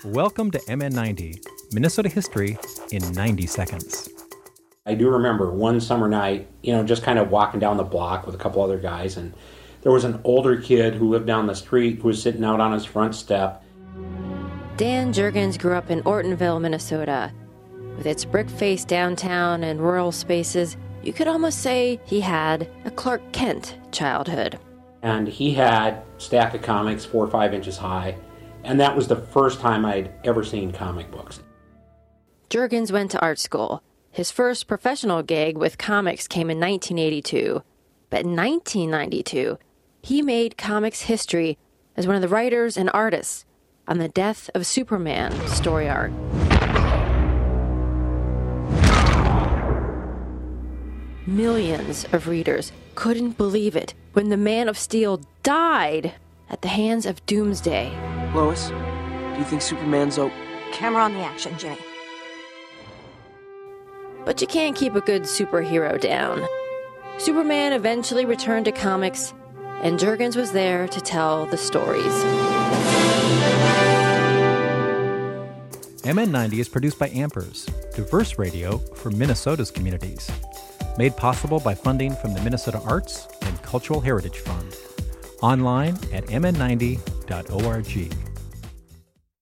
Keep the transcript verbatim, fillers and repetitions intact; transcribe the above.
Welcome to M N ninety, Minnesota history in ninety seconds. I do remember one summer night, you know, just kind of walking down the block with a couple other guys, and there was an older kid who lived down the street who was sitting out on his front step. Dan Juergens grew up in Ortonville, Minnesota. With its brick-faced downtown and rural spaces, you could almost say he had a Clark Kent childhood. And he had a stack of comics four or five inches high, and that was the first time I'd ever seen comic books. Juergens went to art school. His first professional gig with comics came in nineteen eighty-two. But in nineteen ninety-two, he made comics history as one of the writers and artists on the Death of Superman story arc. Millions of readers couldn't believe it when the Man of Steel died at the hands of Doomsday. Lois, do you think Superman's o- Camera on the action, Jimmy. But you can't keep a good superhero down. Superman eventually returned to comics, and Juergens was there to tell the stories. M N ninety is produced by Ampers, diverse radio for Minnesota's communities. Made possible by funding from the Minnesota Arts and Cultural Heritage Fund. Online at m n ninety dot org.